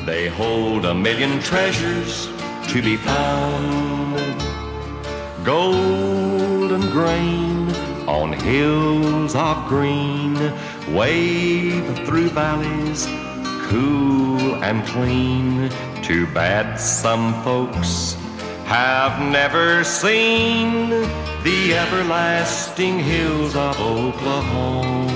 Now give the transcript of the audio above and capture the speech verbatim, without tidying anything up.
They hold a million treasures to be found, golden grain on hills of green, wave through valleys cool and clean. Too bad some folks have never seen the everlasting hills of Oklahoma.